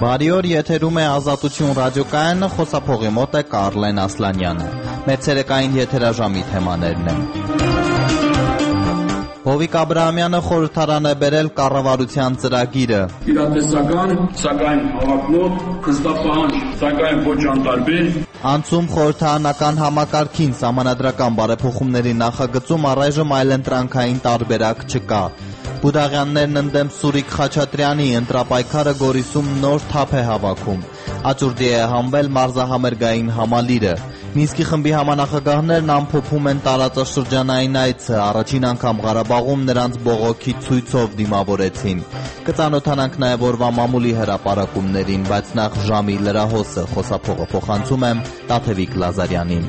Բարի օր, եթերում է Ազատություն ռադիոկայանը, խոսափողի մոտ է Կարլեն Ասլանյանը։ Մեր ցերեկային եթերաժամի թեմաներն են։ Հովիկ Աբրահամյանը խորհրդարան է բերել կառավարության ծրագիրը։ Իրատեսական, սակայն հավակնոտ, խստապահանջ, սակայն ոչ անտարբեր։ Անցում խորհրդարանական համակարգին սահմանադրական բարեփոխումների նախագծում առայժմ այլընտրանքային տարբերակ չկա։ Բուդաղյաններն ընդդեմ Սուրիկ Խաչատրյանի ընտրապայքարը Գորիսում նոր թափ է հավաքում։ Աճուրդի է հանվել մարզահամերգային համալիրը։ Մինսկի խմբի համանախագահներն ամփոփում են տարածաշրջանային այցը, առաջին անգամ Ղարաբաղում նրանց բողոքի ցույցով դիմավորեցին։ Կծանոթանանք նաև օրվա մամուլի հրապարակումներին, բայց նախ ժամի լրահոսը, խոսափողը փոխանցում եմ Տաթևիկ Լազարյանին։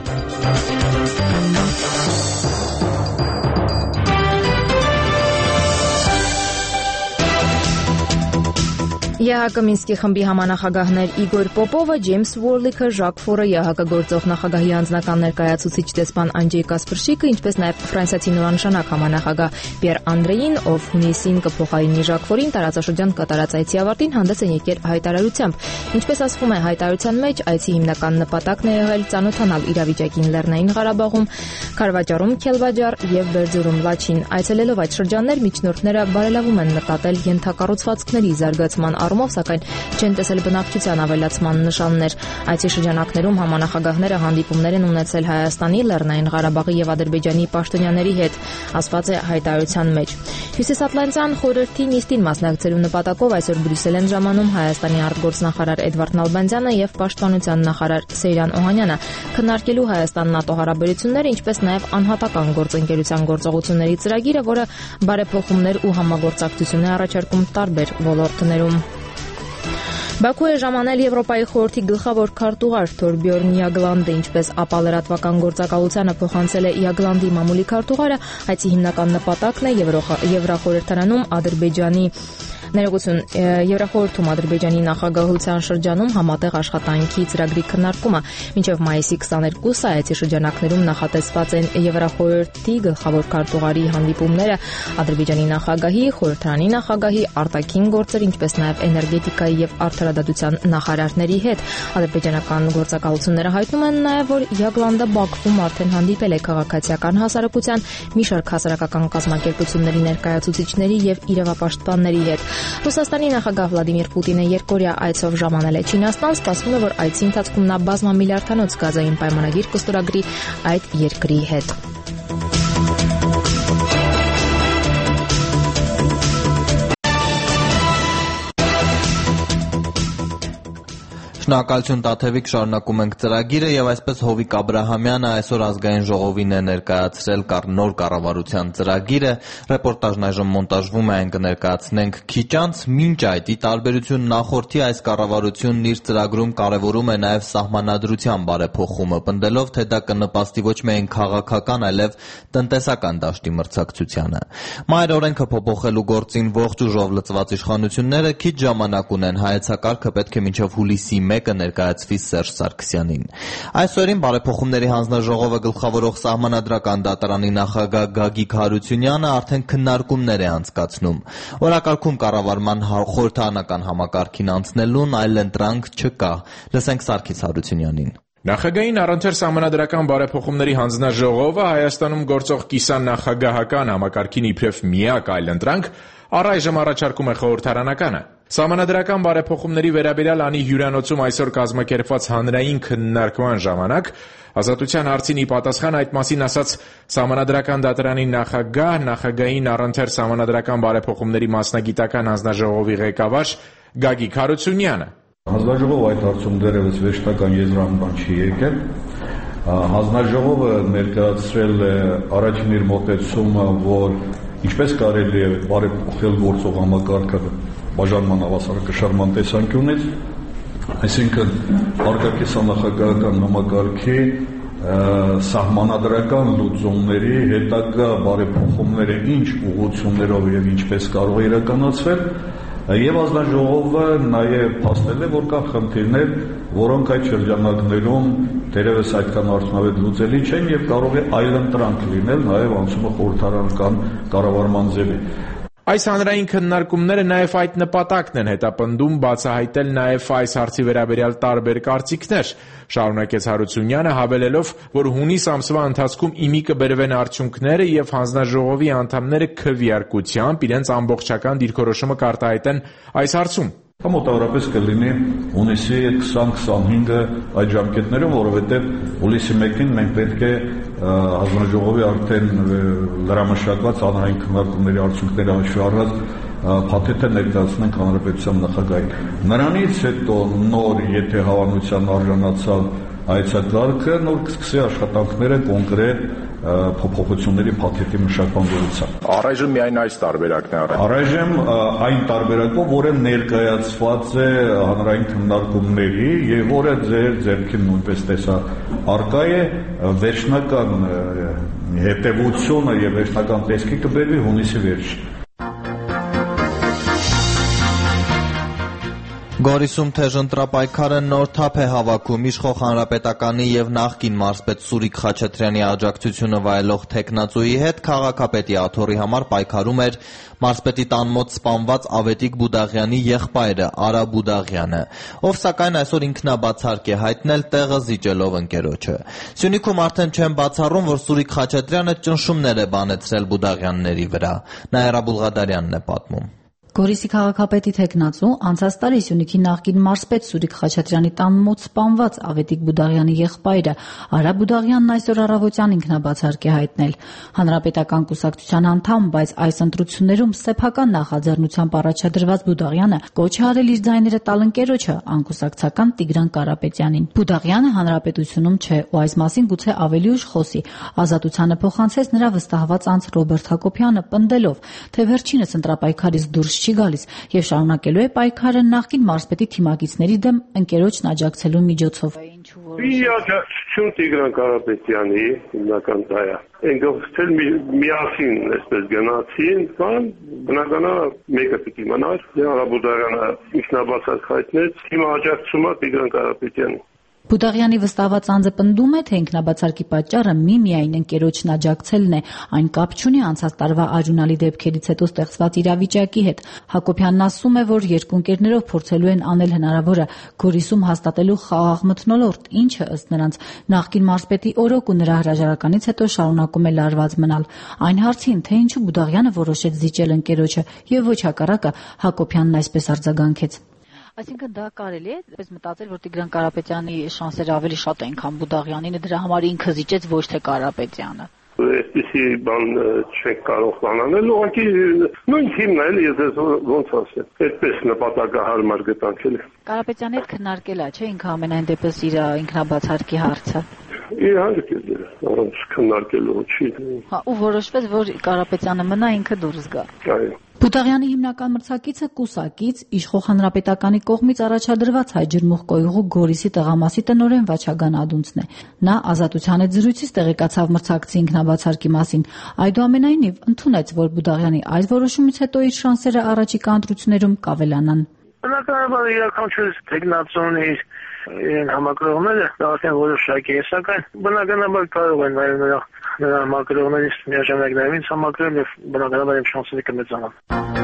ԵՀԿ Մինսկի խմբի համանախագահներ Իգոր Պոպովը, Ջեյմս Ուորլիքը, Ժակ Ֆորը, ԵՀԿ գործող նախագահի անձնական ներկայացուցիչ դեսպան Անջեյ Կասպրշիկը, ինչպես նաև ֆրանսիացի նորանշանակ համանախագահ Պիեր Անդրեին, ով հունիսին կփոխարինի Ժակ Ֆորին, տարածաշրջան կատարած այցի ավարտին հանդես են եկել հայտարարությամբ։ Ինչպես ասվում է հայտարարության մեջ, այցի հիմնական նպատակն է եղել ծանոթանալ իրավիճակին Լեռնային Ղարաբաղում, Քարվաճարում, Քելվաջար եւ Բերձորում Լաչին։ Այցելելով այդ շրջաններ, միջնորդները բարելավում են նկատել ենթակառուցվածքների զարգացման առումով, սակայն չեն տեսել բնակչության ավելացման նշաններ։ Այցի շրջանակներում համանախագահները հանդիպումներ են ունեցել Հայաստանի, Լեռնային Ղարաբաղի եւ Ադրբեջանի պաշտոնյաների հետ, ասված է հայտարարության մեջ։ Հյուսիսատլանտյան խորհրդի նիստին մասնակցելու նպատակով այսօր Բրյուսել են ժամանում Հայաստանի արտգործնախարար Էդվարդ Նալբանդյանը եւ պաշտպանության նախարար Սեյրան Օհանյանը, քննարկելու Հայաստան-ՆԱՏՕ հարաբերությունները, ինչպես նաեւ անհատական գործընկերության գործողությունների ծրագիրը, որը բարեփոխումներ ու համագործակցություն է առաջարկում տարբեր ոլորտներում։ Բաքու է ժամանել Եվրոպայի խորհրդի գլխավոր քարտուղար Թորբյորն Յագլանդը, ինչպես ԱՊԱ լրատվական գործակալությանը փոխանցել է Յագլանդի մամուլի քարտուղարը, այցի հիմնական նպատակն է Եվրախորհրդարանում Ադրբեջանի Եվրախորհրդում Ադրբեջանի նախագահության շրջանում համատեղ աշխատանքի ծրագրի քննարկումը։ Մինչև մայիսի 22-ը այցի շրջանակներում նախատեսված են Եվրախորհրդի գլխավոր քարտուղարի հանդիպումները Ադրբեջանի նախագահի, խորհրդարանի նախագահի, արտաքին գործեր, ինչպես նաև էներգետիկայի եւ արդարադատության նախարարների հետ։ Ադրբեջանական գործակալությունները հայտնում են նաև, որ Յագլանդը Բաքվում արդեն հանդիպել է քաղաքացիական հասարակության մի շարք հասարակական կազմակերպությունների ներկայացուցիչների եւ իրավապաշտպանների հետ։ Ռուսաստանի նախագահ Վլադիմիր Պուտինը երկօրյա այցով ժամանել է Չինաստան, սպասվում է, որ այցի ընթացքում նա բազմամիլիարդանոց գազային պայմանագիր կստորագրի այդ երկրի հետ։ Շնորհակալություն Տաթևիկ, շարունակում ենք ծրագիրը եւ այսպես Հովիկ Աբրահամյանը այսօր ազգային ժողովին է ներկայացրել նոր կառավարության ծրագիրը։ Ռեպորտաժն այժմ մոնտաժվում է, այն կներկայացնենք քիչ անց։ Մինչ այդ, ի տարբերություն նախորդի, այս կառավարությունն իր ծրագրում կարևորում է նաեւ սահմանադրության բարեփոխումը, պնդելով, թե դա կնպաստի ոչ միայն քաղաքական, այլև տնտեսական դաշտի մրցակցությանը։ Մայր օրենքը փոփոխելու գործին ողջ ուժով լծված իշխանությունները քիչ ժամանակ ունեն, հայեցակարգը պետք է մինչև հուլիսի 1-ը ներկայացվի Սերժ Սարգսյանին։ Այսօրին բարեփոխումների հանձնաժողովը գլխավորող Սահմանադրական դատարանի նախագահ Գագիկ Հարությունյանը արդեն քննարկումներ է անցկացնում։ Օրակարգում կառավարման խորհրդարանական համակարգին անցնելուն այլընտրանք չկա։ Լսենք Սարգիս Հարությունյանին։ Նախագահային առընթեր սահմանադրական բարեփոխումների հանձնաժողովը Հայաստանում գործող կիսանախագահական համակարգին իբրև միակ այլընտրանք առայժմ առաջարկում է խորհրդարանականը։ Սահմանադրական բարեփոխումների վերաբերյալ անի հյուրանոցում այսօր կազմակերպված հանրային քննարկման ժամանակ Ազատության հարցին ի պատասխան այդ մասին ասաց Սահմանադրական դատարանի նախագահ, նախագահային առընթեր սահմանադրական բարեփոխումների մասնագիտական հանձնաժողովի ղեկավար Գագիկ Հարությունյանը։ Հանձնաժողովը այդ հարցում դեռևս վերջնական եզրահանգման չի եկել։ Հանձնաժողովը ներկայացրել է առաջին իր մոտեցումը, որ ինչպես կարելի է բարեփոխել գործող համակարգը բաժանման հավասարակշռման տեսանկյունից, այսինքն արտաքեսանախագահական համակարգի սահմանադրական լուծումների հետագա բարեփոխումները ինչ ուղղություններով եւ ինչպես կարող է իրականացվել, եւ հանձնաժողովը նաեւ փաստել է, որ կան խնդիրներ, որոնք այդ շրջանակներում դերևս այդքան արդյունավետ լուծելի չեն եւ կարող է այլընտրանք լինել նաեւ անցումը խորհրդարանական կառավարման ձևի։ Այս հանրային քննարկումները նաև այդ նպատակն են հետապնդում բացահայտել նաև այս հարցի վերաբերյալ տարբեր կարծիքներ, շարունակեց Հարությունյանը, հավելելով, որ հունիս ամսվա ընթացքում ԻՄԻ կբերվեն արդյունքները եւ հանձնաժողովի անդամները քվեարկությամբ իրենց ամբողջական դիրքորոշումը կարտահայտեն այս հարցում։ Մոտավորապես կլինի հունիսի 20-25-ը այդ ժամկետներում, որովհետև հուլիսի 1-ին մենք պետք է հանձնաժողովի արդեն լրամշակված հանրային քննարկումների արդյունքները հաշվի առած փաթեթը ներկայացնենք հանրապետության նախագահին։ Նրանից հետո նոր, եթե հավանության արժանացավ հայեցակարգը, նոր կսկսի աշխատանքները կոնկրետ փոփոխությունների փաթեթի մշակման գործում։ Առայժմ միայն այս տարբերակն է առայժմ այն տարբերակով, որը ներկայացված է հանրային քննարկումների եւ որը ձեր ձեռքին նույնպես տեսա արկա է, վերջնական հետևությունը եւ վերջնական տեսքի կբերվի հունիսի վերջին։ Գորիսում թեժ ընտրապայքարը նոր թափ է հավաքում իշխող հանրապետականի եւ նախկին մարզպետ Սուրիկ Խաչատրյանի աջակցությունը վայելող թեկնածուի հետ քաղաքապետի աթոռի համար պայքարում էր մարզպետի տան մոտ սպանված Ավետիք Բուդաղյանի եղբայրը Արա Բուդաղյանը, ով սակայն այսօր ինքնաբացարկ է հայտնել տեղը զիջելով ընկերոջը։ Սյունիքում արդեն չեն բացառում, որ Սուրիկ Խաչատրյանը ճնշումներ է բանեցրել Բուդաղյանների վրա։ Նաիրա Բուլղադարյանն է պատմում։ Գորիսի քաղաքապետի թեկնածու անցած տարի Սյունիքի նախկին մարզպետ Սուրիկ Խաչատրյանի տան մոտ սպանված Ավետիք Բուդաղյանի եղբայրը Արա Բուդաղյանն այսօր առավոտյան ինքնաբացարկ է հայտնել։ Հանրապետական կուսակցության անդամ, բայց այս ընտրություններում սեփական նախաձեռնությամբ առաջադրված Բուդաղյանը կոչ է արել իր ձայները տալ ընկերոջը անկուսակցական Տիգրան Կարապետյանին։ Բուդաղյանը հանրապետությունում չէ ու այս մասին գուցե ավելի ուշ խոսի։ Ազատությանը փոխանցեց նրա վստահված անձ Ռոբերտ Հակոբյանը, պնդելով, թե վերջինս ընտրապայքարից դուրս չի գալիս եւ շարունակելու է պայքարը նախկին մարզպետի թիմակիցների դեմ ընկերոջն աջակցելու միջոցով։ Աջակցություն Տիգրան Կարապետյանի հիմնական դա է։ Այնքան միասին այսպես գնացին, կան բնականաբար մեկը պիտի մնար, Արա Բուդաղյանը ինքնաբացարկ հայտնեց, հիմա աջակցումը Տիգրան Կարապետյանի։ Բուդաղյանի վստահված անձը պնդում է, թե ինքնաբացարկի պատճառը միմիայն ընկերոջն աջակցելն է, այն կապ չունի անցած տարվա արյունալի դեպքերից հետո ստեղծված իրավիճակի հետ։ Հակոբյանն ասում է, որ երկու ընկերներով փորձելու են անել հնարավորը Գորիսում հաստատելու խաղաղ մթնոլորտ, ինչը ըստ նրանց նախկին մարզպետի օրոք ու նրա հրաժարականից հետո շարունակում է լարված մնալ։ Այն հարցին, թե ինչու Բուդաղյանը որոշեց զիջել ընկերոջը եւ ոչ հակառակը, Հակոբյանն այսպես արձագանքեց։ Այսինքն դա կարելի է այսպես մտածել, որ Տիգրան Կարապետյանի շանսերը ավելի շատ են, քան Բուդաղյանին, դրա համար ինքը զիջեց, ոչ թե Կարապետյանը։ Այսպիսի բան չեք կարող բանանել, ուղղակի նույն թիմն է, ես ոնց ասեմ, այդպես նպատակահարմար գտանք էլի։ Կարապետյանի հետ քննարկել է, չէ՞, ինքը ամենայն դեպս իր ինքնաբացարկի հարցը։ Իհարկե, առանց քննարկելու չի։ Հա, ու որոշվեց, որ Կարապետյանը մնա, ինքը դուրս գա։ Այո։ Բուդաղյանի հիմնական մրցակիցը կուսակից իշխող հանրապետականի կողմից առաջադրված հայ ջրմուղ Գորիսի տեղամասի տնօրեն Վաչագան Ադունցն է։ Նա Ազատության հետ զրույցից տեղեկացավ մրցակցի ինքնաբացարկի մասին։ Այդուամենայնիվ ընդունեց, որ Բուդաղյանի այս որոշումից հետո իր շանսերը առաջիկա ընտրություններում կավելանան։ Բնականաբար յուրաքանչյուր տեխնացիոնի իրեն համակրողները արդեն որոշակի է, սակայն բնականաբար կարող են նաև նրա համակրողներից միաժամանակ նաև ինձ համակրել եւ բնականաբար իմ շանսերը կմեծանան։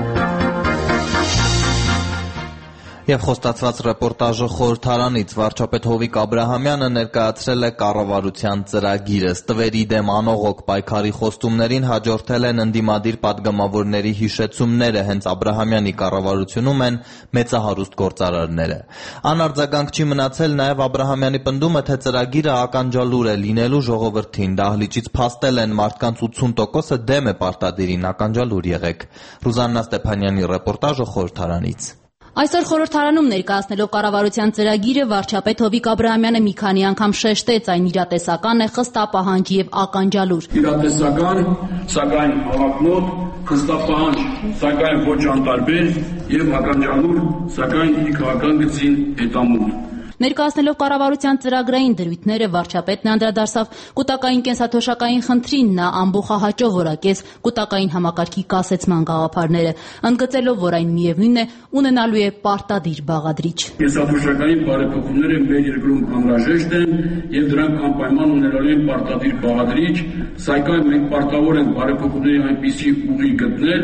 Եվ խոստացված ռեպորտաժը խորհրդարանից վարչապետ Հովիկ Աբրահամյանը ներկայացրել է կառավարության ծրագիրը։ Ստվերի դեմ անողոք պայքարի խոստումներին հաջորդել են ընդդիմադիր պատգամավորների հիշեցումները, հենց Աբրահամյանի կառավարությունում են մեծահարուստ գործարարները։ Անարձագանք չի մնացել նաև Աբրահամյանի պնդումը, թե ծրագիրը ականջալուր է լինելու ժողովրդին։ Դահլիճից փաստել են մարդկանց 80%-ը դեմ է պարտադիրին, ականջալուր եղեք։ Ռուզաննա Ստեփանյանի ռեպորտաժը խորհրդարանից։ Այսօր խորհրդարանում ներկայացնելով կառավարության ծրագիրը վարչապետ Հովիկ Աբրահամյանը մի քանի անգամ շեշտեց, այն իրատեսական է, խստապահանջ եւ ականջալուր։ Իրատեսական, սակայն հավակնոտ, խստապահանջ, սակայն ոչ անտարբեր եւ ականջալուր, սակայն իր քաղաքական գծին հետամուտ։ Ներկայացնելով կառավարության ծրագրային դրույթները վարչապետն անդրադարձավ կուտակային կենսաթոշակային խնդրին, նա ամբողջահաճո որակեց կուտակային համակարգի կասեցման գաղափարները, ընդգծելով, որ այն միևնույնն է ունենալու է պարտադիր բաղադրիչ։ Կենսաթոշակային բարեփոխումները մեր երկրում անհրաժեշտ են եւ դրանք անպայման ունենալու են պարտադիր բաղադրիչ, սակայն մենք պարտավոր ենք բարեփոխումների այնպիսի ուղի գտնել,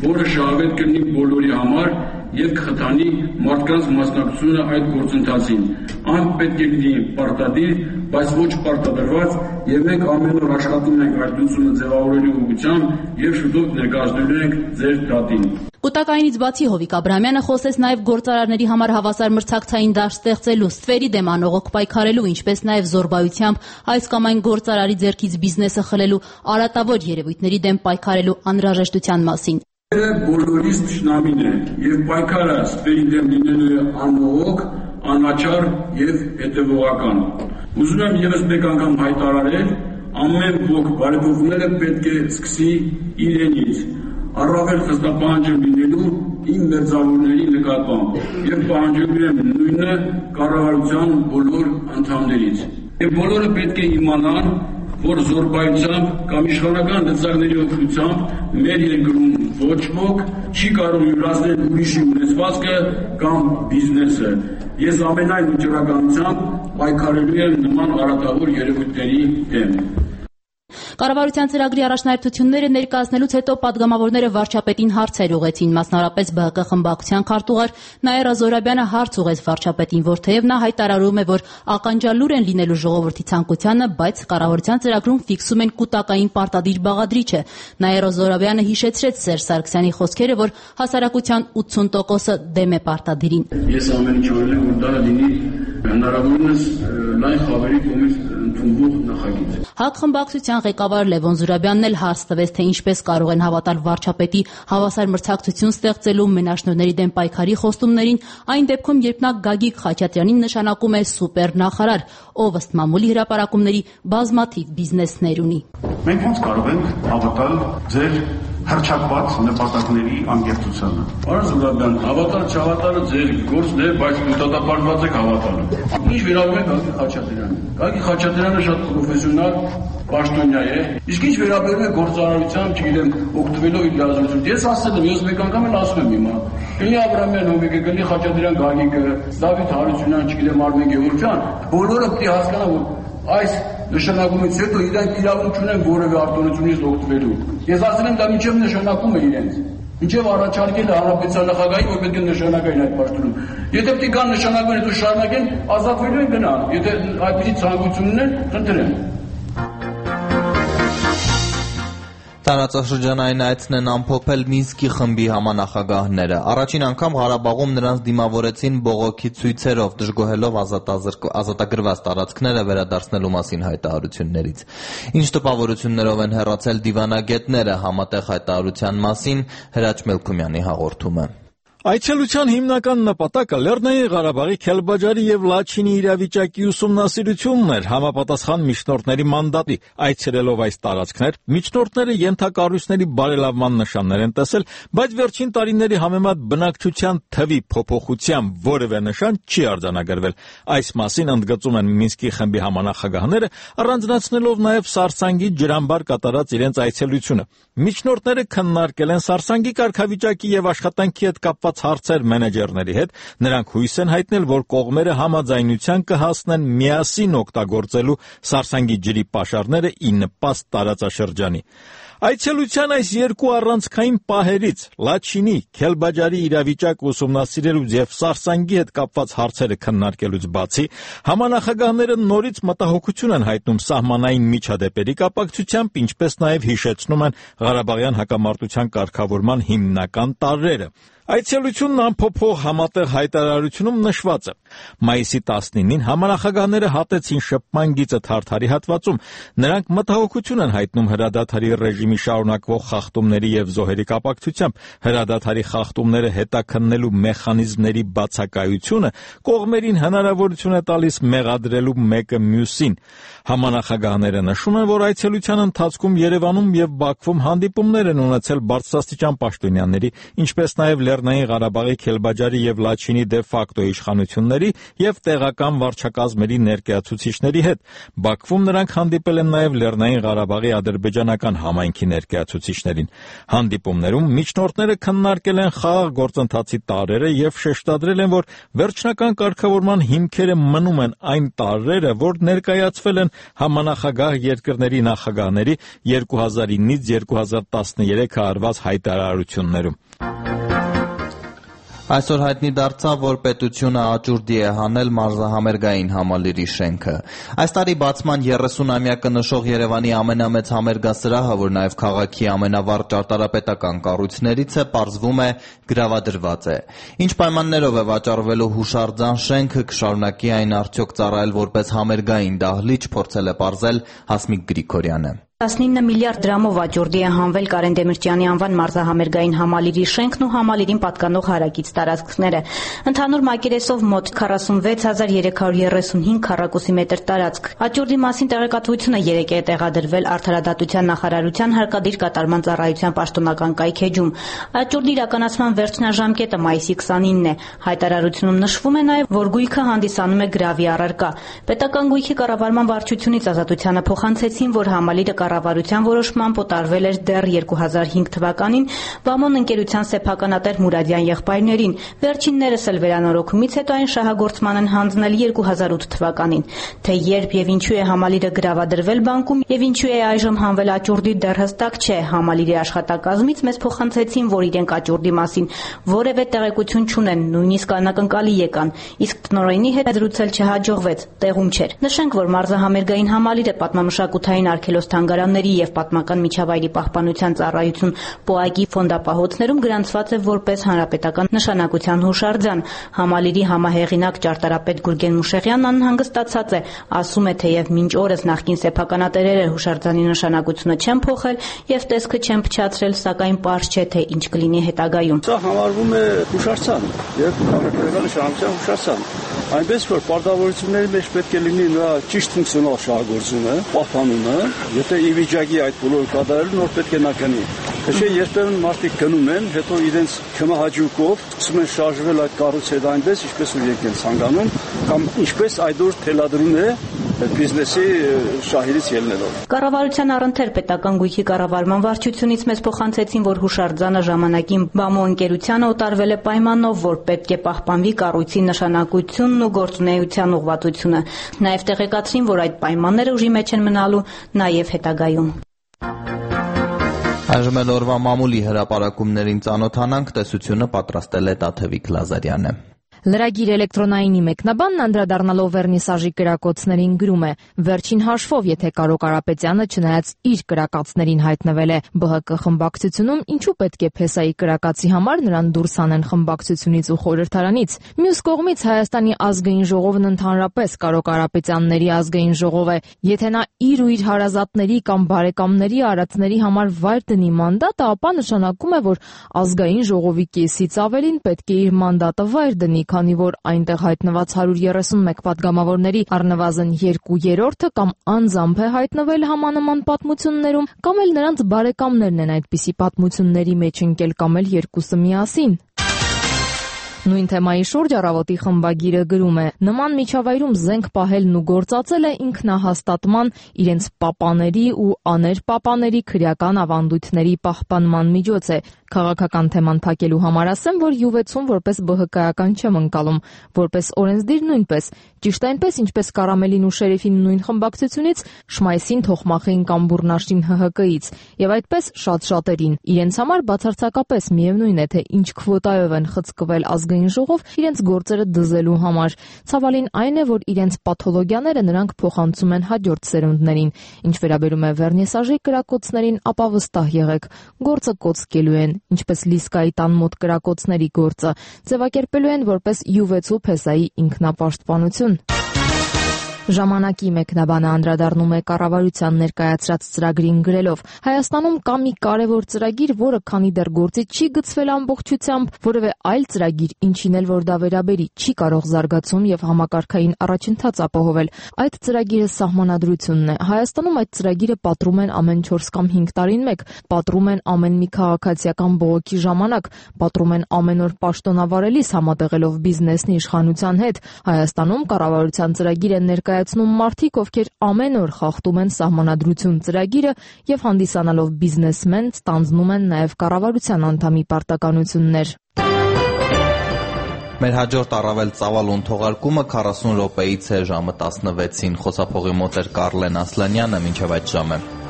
որը շահավետ կլինի բոլորի համար եւ կխթանի մարդկանց մասնակցությունը այդ գործընթացին։ Այն պետք է լինի պարտադիր, բայց ոչ պարտադրված, եւ մենք ամեն օր աշխատում ենք այդ լուծումը ձևավորելու ուղղությամբ եւ շուտով ներկայացնելու ենք ձեր դատին։ Կուտակայինից բացի Հովիկ Աբրահամյանը խոսեց նաև գործարարների համար հավասար մրցակցային դաշտ ստեղծելու, ստվերի դեմ անողոք պայքարելու, ինչպես նաև զորբայությամբ այս կամ այն գործարարի ձեռքից բիզնեսը խլելու, արատավոր երևույթների դեմ պայքարելու անհրաժեշտության մասին։ Բոլորիս թշնամին է եւ պայքարը ստվերի դեմ լինելու է անողոք, անաչառ եւ հետեւողական։ Ուզում եմ եւս մեկ անգամ հայտարարել, ամեն ոք բարեփոխումները պետք է սկսի իրենից։ Առավել խստապահանջ լինելու իմ մերձավորների նկատմամբ եւ պահանջելու եմ նույնը կառավարության բոլոր անդամներից։ Եվ բոլորը պետք է իմանան, որ զորբայությամբ կամ իշխանական լծակների օգնությամբ մեր երկրում ոչ ոք չի կարող յուրացնել ուրիշի ունեցվածքը կամ բիզնեսը։ Ես ամենայն ուժեղականությամբ պայքարելու եմ նման արատավոր երևույթների դեմ։ Կառավարության ծրագրի առաջնահերթությունները ներկայացնելուց հետո падգամավորները վարչապետին հարցեր ուղղեցին, մասնավորապես ԲՀԿ խմբակցության քարտուղար Նաիրա Զոհրաբյանը հարց ուղղեց վարչապետին, որ թեև նա հայտարարում է, որ ականջալուր են լինելու ժողովրդի ցանկությանը, բայց կառավարության ծրագրում ֆիքսում են կուտակային պարտադիր բաղադրիչը։ Նաիրա Զոհրաբյանը հիշեցրեց Սերժ Սարգսյանի խոսքերը, որ հասարակության 80%-ը դեմ է պարտադիրին։ Ես ամեն ինչ որել եմ, որ դա լինի հնարավորինս լայն խավերի կողմից ընդունվող նախագիծ։ ՀԱԿ խմբակցության ղեկավար Լևոն Զուրաբյանն էլ հարց տվեց, թե ինչպես կարող են հավատալ վարչապետի հավասար մրցակցություն ստեղծելու մենաշնորհների դեմ պայքարի խոստումներին, այն դեպքում, երբ նա Գագիկ Խաչատրյանին նշանակում է սուպեր նախարար, ով ըստ մամուլի հրապարակումների բազմաթիվ բիզնեսներ ունի։ Մենք ոնց կարող ենք հավատալ ձեր հռչակված նպատակների անկեղծությանը։ Պարոն Զուրաբյան, հավատալ չհավատալը ձեր գործն է, բայց դատապարտված եք հավատալը։ Ինչ վերաբերում է Գագիկ Խաչատրյանին։ Գագիկ Խաչատրյանը շատ պրոֆեսիոնալ պաշտոնյա է, իսկ ինչ վերաբերում է գործարարության, չգիտեմ, օգտվելով իր լիազորությունից։ Ես ասել եմ, ես մեկ անգամ էլ ասում եմ հիմա։ Գնի Աբրահամյան, Հովիկը, գնի Խաչատրյան, Գագիկը, Դավիթ Հարությունյան, չգիտեմ, Արմեն Գևորգյան, բոլորը պետք է հասկանան, որ այս նշանակումից հետո իրենք իրավունք չունեն որևէ արտոնությունից օգտվելու։ Ես ասել եմ, դա մինչև նշանակում է իրենց։ Մինչև առաջարկել է հանրապետության նախագահին, որ պետք է նշանակային այդ պաշտոնում։ Եթե պետք է կան նշանակեն, հետո շարունակեն, ազատվելու են գնան։ Եթե այդպիսի ցանկություն ունեն, խնդրեմ։ Տարածաշրջանային այցն են ամփոփել Մինսկի խմբի համանախագահները։ Առաջին անգամ Ղարաբաղում նրանց դիմավորեցին բողոքի ցույցերով, դժգոհելով ազատագրված տարածքները վերադարձնելու մասին հայտարարություններից։ Ինչ տպավորություններով են հեռացել դիվանագետները, համատեղ հայտարարության մասին Հրաչ Մելքումյանի հաղորդումը։ Այցելության հիմնական նպատակը Լեռնային Ղարաբաղի Քելբաջարի եւ Լաչինի իրավիճակի ուսումնասիրությունն էր համապատասխան միջնորդների մանդատի։ Այցելելով այս տարածքներ, միջնորդները ենթակառույցների բարելավման նշաններ են տեսել, բայց վերջին տարիների համեմատ բնակչության թվի փոփոխության որևէ նշան չի արձանագրվել։ Այս մասին ընդգծում են Մինսկի խմբի համանախագահները, առանձնացնելով նաեւ Սարսանգի ջրամբար կատարած իրենց այցելությունը։ Միջնորդները քննարկել են Սարսանգի կարգավիճակի եւ աշխատանքի հետ կապված հարցեր մենեջերների հետ, նրանք հույս են հայտնել, որ կողմերը համաձայնության կհասնեն միասին օգտագործելու Սարսանգի ջրի պաշարները ի նպաստ տարածաշրջանի։ Այցելության այս երկու առանցքային պահերից Լաչինի, Քելբաջարի իրավիճակը ուսումնասիրելուց եւ Սարսանգի հետ կապված հարցերը քննարկելուց բացի, համանախագահները նորից մտահոգություն են հայտնում սահմանային միջադեպերի կապակցությամբ, ինչպես նաեւ հիշեցնում են Ղարաբաղյան հակամարտության կարգավորման հիմնական տարրերը։ Այցելությունն ամփոփող համատեղ հայտարարությունում նշված է. Մայիսի 19-ին համանախագահները հատեցին շփման գիծը Թարթարի հատվածում։ Նրանք մտահոգություն են հայտնում հրադադարի ռեժիմի շարունակվող խախտումների եւ զոհերի կապակցությամբ։ Հրադադարի խախտումները հետաքննելու մեխանիզմների բացակայությունը կողմերին հնարավորություն է տալիս մեղադրելու մեկը մյուսին։ Համանախագահները նշում են, որ այցելության ընթացքում Երևանում եւ Բաքվում հանդիպումներ են ունեցել բարձրաստիճան պաշտոնյաների, ինչպես նաեւ Լեռնային Ղարաբաղի Քելբաջարի եւ Լաչինի դե ֆակտո իշխանությունների եւ տեղական վարչակազմերի ներկայացուցիչների հետ։ Բաքվում նրանք հանդիպել են նաեւ Լեռնային Ղարաբաղի ադրբեջանական համայնքի ներկայացուցիչներին։ Հանդիպումներում միջնորդները քննարկել են խաղաղ գործընթացի տարրերը եւ շեշտադրել են, որ վերջնական կարգավորման հիմքերը մնում են այն տարրերը, որ ներկայացվել են համանախագահ երկրների նախագահների 2009-ից 2013 արված հայտարարություններում։ Այսօր հայտնի դարձավ, որ պետությունը աճուրդի է հանել մարզահամերգային համալիրի շենքը։ Այս տարի բացման 30-ամյակը նշող Երևանի ամենամեծ համերգասրահը, որ նաև քաղաքի ամենավառ ճարտարապետական կառույցներից է, պարզվում է գրավադրված է։ Ինչ պայմաններով է վաճառվելու հուշարձան շենքը, կշարունակի այն արդյոք ծառայել որպես համերգային դահլիճ, փորձել է պարզել Հասմիկ Գրիգորյանը։ 19 միլիարդ դրամով աճուրդի է հանվել Կարեն Դեմիրճյանի անվան մարզահամերգային համալիրի շենքն ու համալիրին պատկանող հարակից տարածքները։ Ընդհանուր մակերեսով մոտ 46335 քառակուսի մետր տարածք։ Աճուրդի մասին տեղեկատվությունը երեկ է տեղադրվել Արդարադատության նախարարության հարկադիր կատարման ծառայության պաշտոնական կայքեջում։ Աճուրդի իրականացման վերջնաժամկետը մայիսի 29-ն է։ Հայտարարությունում նշվում է նաև, որ գույքը հանդիսանում է գրավի առարկա։ Պետական գույքի կառավարման վարչությունից Ազատությանը փոխանցեցին, որ համալիրը կառավարության որոշմամբ օտարվել էր դեռ 2005 թվականին Բամոն ընկերության սեփականատեր Մուրադյան եղբայրներին, վերջիններս էլ վերանորոգումից հետո այն շահագործման են հանձնել 2008 թվականին։ Թե երբ եւ ինչու է համալիրը գրավադրվել բանկում եւ ինչու է այժմ հանվել աճուրդի, դեռ հստակ չէ։ Համալիրի աշխատակազմից մեզ փոխանցեցին, որ իրենք աճուրդի մասին որևէ տեղեկություն չունեն, նույնիսկ անակնկալի եկան, իսկ տնօրենի հետ զրուցել չհաջողվեց, տեղում չէր։ Նշենք, որ մարզահամերգային համալիրը պատմամշակութային արգելոց-թանգարանների եւ պատմական միջավայրի պահպանության ծառայություն ՊՕԱԿ-ի ֆոնդապահոցներում գրանցված է որպես հանրապետական նշանակության հուշարձան։ Համալիրի համահեղինակ ճարտարապետ Գուրգեն Մուշեղյանն անհանգստացած է, ասում է, թեև մինչ օրս նախկին սեփականատերերը հուշարձանի նշանակությունը չեն փոխել եւ տեսքը չեն փչացրել, սակայն պարզ չէ, թե ինչ կլինի հետագայում։ Սա համարվում է հուշարձան եւ քաղաքական նշանակության հուշարձան։ Այնպես որ պարտավորությունների մեջ պետք է լինի նրա ճիշտ ֆունկցիոնալ շահագործումը, պահպանումը, եթե ի վիճակի այդ բոլորը կատարել, նոր պետք է նա գնի։ Թե երբեմն մարդիկ գնում են, հետո իրենց քմահաճուկով սկսում են շարժվել այդ կառույցի հետ այնպես, ինչպես որ իրենք են ցանկանում, կամ ինչպես այդ օր թելադրում է բիզնեսի շահերից ելնելով։ Կառավարության առընթեր պետական գույքի կառավարման վարչությունից մեզ փոխանցեցին, որ հուշարձանը ժամանակին Բամո ընկերությանը օտարվել է պայմանով, որ պետք է պահպանվի կառույցի նշանակությունն ու գործունեության ուղղվածությունը։ Նաև տեղեկացրին, որ այդ պայմանները ուժի մեջ են մնալու նաև հետագայում։ Այժմ էլ օրվա մամուլի հրապարակումներին ծանոթանանք, տեսությունը պատրաստել է Տաթևիկ Լազարյանը։ Լրագիր էլեկտրոնայինի մեկնաբանն անդրադառնալով վերնիսաժի կրակոցներին գրում է. Վերջին հաշվով, եթե Կարո Կարապետյանը չնայած իր կրակածներին հայտնվել է ԲՀԿ խմբակցությունում, ինչու պետք է Փեսայի կրակացի համար նրան դուրս անեն խմբակցությունից ու խորհրդարանից։ Մյուս կողմից Հայաստանի ազգային ժողովն ընդհանրապես Կարո Կարապետյանների ազգային ժողով է։ Եթե նա իր ու իր հարազատների կամ բարեկամների արածների համար վայր դնի մանդատը, ապա նշանակում է, որ ազգային ժողովի կեսից ավելին պետք է իր մանդատը վայր դնի, քանի որ այնտեղ հայտնված 131 պատգամավորների առնվազն 2/3 կամ անձամբ է հայտնվել համանման պատմություններում, կամ էլ նրանց բարեկամներն են այդպիսի պատմությունների մեջ ընկել, կամ էլ երկուսը միասին։ Նույն թեմայի շուրջ Առավոտի խմբագիրը գրում է. նման միջավայրում զենք պահելն ու գործածելը ինքնահաստատման, իրենց պապաների ու աներպապաների քրեական ավանդույթների պահպանման միջոց է։ Քաղաքական թեման փակելու համար ասեմ, որ յուվեցում որպես ԲՀԿ-ական չեմ ընկալում, որպես օրենսդիր նույնպես, ճիշտ այնպես, ինչպես Կարամելին ու Շերեֆին նույն խմբակցությունից, Շմայսին, Թոխմախին կամ Բուրնաշին ՀՀԿ-ից, եւ այդպես շատ շատերին։ Իրենց համար բացարձակապես միևնույն է, թե ինչ քվոտայով են խցկվել ազգային ժողով իրենց գործերը դզելու համար։ Ցավալին այն է, որ իրենց պաթոլոգիաները նրանք փոխանցում են հաջորդ սերունդներին։ Ինչ վերաբերում է վերնիսաժի կրակոցներին, ապա վստահ եղեք, գործը կոծկելու են, ինչպես Լիսկայի տան մոտ կրակոցների գործը, ձևակերպելու են որպես յուվեցու Փեսայի ինքնապաշտպանություն։ Ժամանակի մեկնաբանը անդրադառնում է կառավարության ներկայացրած ծրագրին գրելով. Հայաստանում կա մի կարևոր ծրագիր, որը քանի դեռ գործի չի գցվել ամբողջությամբ, որևէ այլ ծրագիր, ինչին էլ որ դա վերաբերի, չի կարող զարգացում եւ համակարգային առաջընթաց ապահովել։ Այդ ծրագիրը սահմանադրությունն է։ Հայաստանում այդ ծրագիրը պատռում են ամեն 4 կամ 5 տարին մեկ, պատռում են ամեն մի քաղաքացիական բողոքի ժամանակ, պատռում են ամեն օր պաշտոնավարելիս համատեղելով բիզնեսն իշխանության հետ։ Հայաստանում կառավարության ծրագիր են ներկայացնում մարդիկ, ովքեր ամեն օր խախտում են սահմանադրություն ծրագիրը եւ հանդիսանալով բիզնեսմեն ստանձնում են նաեւ կառավարության անդամի պարտականություններ։ Մեր հաջորդ առավել ծավալուն թողարկումը 40 րոպեից է ժամը 16-ին։ Խոսափողի մոտ էր Կարլեն Ասլանյանը, մինչև այդ ժամը։